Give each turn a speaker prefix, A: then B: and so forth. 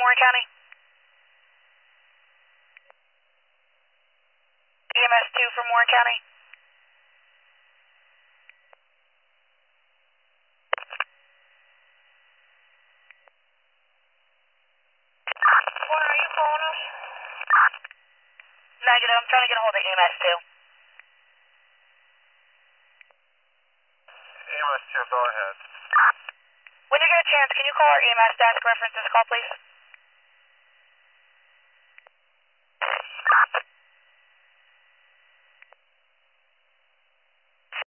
A: Warren County. EMS 2 from Warren County. Warren, are you calling us? Negative. I'm trying to get a hold of EMS 2.
B: EMS 2, go ahead.
A: When you get a chance, can you call our EMS desk reference this call, please?